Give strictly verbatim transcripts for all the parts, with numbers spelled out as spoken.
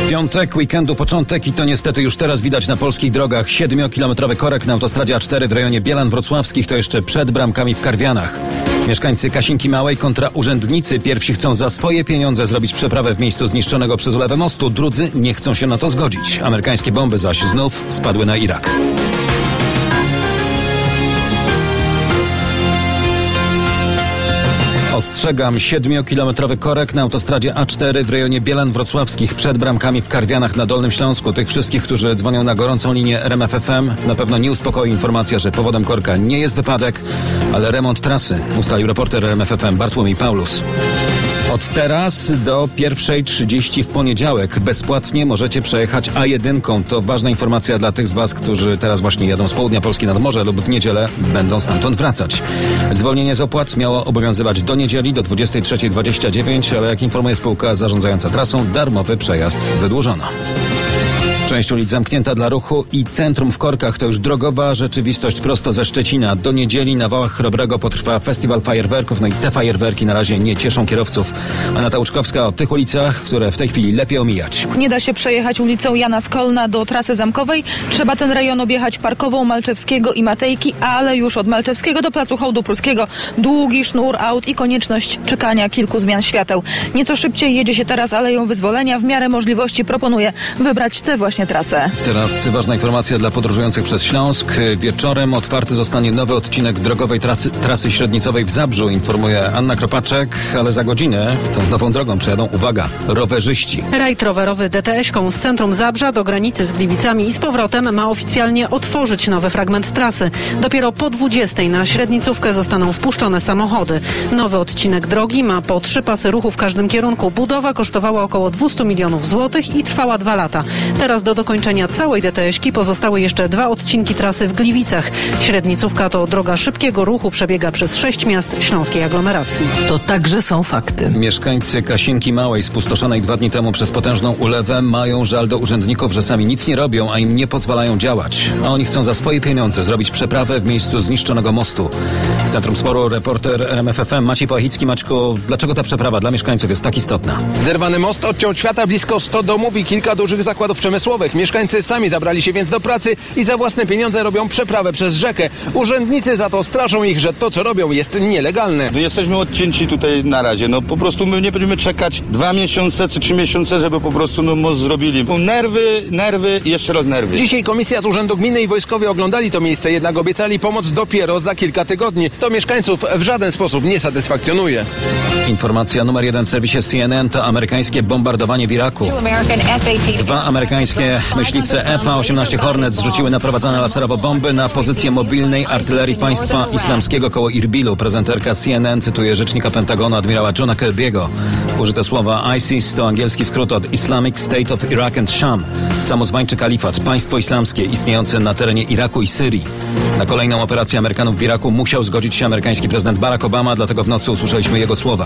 Piątek, weekendu początek i to niestety już teraz widać na polskich drogach. Siedmiokilometrowy korek na autostradzie A cztery w rejonie Bielan Wrocławskich, to jeszcze przed bramkami w Karwianach. Mieszkańcy Kasinki Małej kontra urzędnicy. Pierwsi chcą za swoje pieniądze zrobić przeprawę w miejscu zniszczonego przez ulewę mostu. Drudzy nie chcą się na to zgodzić. Amerykańskie bomby zaś znów spadły na Irak. Ostrzegam, siedmiokilometrowy korek na autostradzie A cztery w rejonie Bielan Wrocławskich przed bramkami w Karwianach na Dolnym Śląsku. Tych wszystkich, którzy dzwonią na gorącą linię R M F F M, na pewno nie uspokoi informacja, że powodem korka nie jest wypadek, ale remont trasy, ustalił reporter R M F F M Bartłomiej Paulus. Od teraz do pierwszej trzydzieści w poniedziałek bezpłatnie możecie przejechać A jeden. To ważna informacja dla tych z Was, którzy teraz właśnie jadą z południa Polski nad morze lub w niedzielę będą stamtąd wracać. Zwolnienie z opłat miało obowiązywać do niedzieli, do dwudziestej trzeciej dwadzieścia dziewięć, ale jak informuje spółka zarządzająca trasą, darmowy przejazd wydłużono. Część ulic zamknięta dla ruchu i centrum w korkach to już drogowa rzeczywistość prosto ze Szczecina. Do niedzieli na Wałach Chrobrego potrwa festiwal fajerwerków, no i te fajerwerki na razie nie cieszą kierowców. Aneta Łuczkowska o tych ulicach, które w tej chwili lepiej omijać. Nie da się przejechać ulicą Jana Skolna do trasy zamkowej. Trzeba ten rejon objechać Parkową, Malczewskiego i Matejki, ale już od Malczewskiego do Placu Hołdu Pruskiego długi sznur aut i konieczność czekania kilku zmian świateł. Nieco szybciej jedzie się teraz Aleją Wyzwolenia. W miarę możliwości proponuję wybrać tę właśnie trasę. Teraz ważna informacja dla podróżujących przez Śląsk. Wieczorem otwarty zostanie nowy odcinek drogowej trasy, trasy średnicowej w Zabrzu, informuje Anna Kropaczek, ale za godzinę tą nową drogą przejadą, uwaga, rowerzyści. Rajd rowerowy D T S-ką z centrum Zabrza do granicy z Gliwicami i z powrotem ma oficjalnie otworzyć nowy fragment trasy. Dopiero po dwudziestej na średnicówkę zostaną wpuszczone samochody. Nowy odcinek drogi ma po trzy pasy ruchu w każdym kierunku. Budowa kosztowała około dwieście milionów złotych i trwała dwa lata. Teraz do dokończenia całej D T S-ki pozostały jeszcze dwa odcinki trasy w Gliwicach. Średnicówka to droga szybkiego ruchu, przebiega przez sześć miast śląskiej aglomeracji. To także są fakty. Mieszkańcy Kasinki Małej, spustoszonej dwa dni temu przez potężną ulewę, mają żal do urzędników, że sami nic nie robią, a im nie pozwalają działać. A oni chcą za swoje pieniądze zrobić przeprawę w miejscu zniszczonego mostu. W centrum sporu reporter R M F F M Maciej Pałachicki. Maćku, dlaczego ta przeprawa dla mieszkańców jest tak istotna? Zerwany most odciął od świata blisko sto domów i kilka dużych zakładów przemysłowych. Mieszkańcy sami zabrali się więc do pracy i za własne pieniądze robią przeprawę przez rzekę. Urzędnicy za to straszą ich, że to, co robią, jest nielegalne. No jesteśmy odcięci tutaj na razie. No po prostu my nie będziemy czekać dwa miesiące czy trzy miesiące, żeby po prostu no, most zrobili. Nerwy, nerwy i jeszcze raz nerwy. Dzisiaj komisja z Urzędu Gminy i Wojskowie oglądali to miejsce, jednak obiecali pomoc dopiero za kilka tygodni. To mieszkańców w żaden sposób nie satysfakcjonuje. Informacja numer jeden w serwisie C N N to amerykańskie bombardowanie w Iraku. Dwa amerykańskie myśliwce F A osiemnaście Hornet zrzuciły naprowadzane laserowo bomby na pozycję mobilnej artylerii państwa islamskiego koło Irbilu. Prezenterka C N N cytuje rzecznika Pentagonu admirała Johna Kirby'ego. Użyte słowa ISIS to angielski skrót od Islamic State of Iraq and Sham. Samozwańczy kalifat, państwo islamskie istniejące na terenie Iraku i Syrii. Na kolejną operację Amerykanów w Iraku musiał zgodzić się amerykański prezydent Barack Obama, dlatego w nocy usłyszeliśmy jego słowa.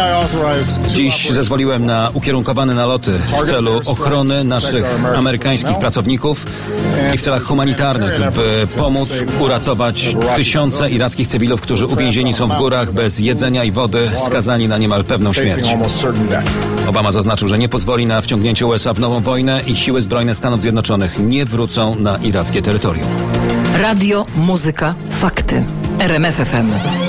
Dziś zezwoliłem na ukierunkowane naloty w celu ochrony naszych amerykańskich pracowników i w celach humanitarnych, by pomóc uratować tysiące irackich cywilów, którzy uwięzieni są w górach bez jedzenia i wody, skazani na niemal pewną śmierć. Obama zaznaczył, że nie pozwoli na wciągnięcie U S A w nową wojnę i siły zbrojne Stanów Zjednoczonych nie wrócą na irackie terytorium. Radio, muzyka, fakty. R M F F M.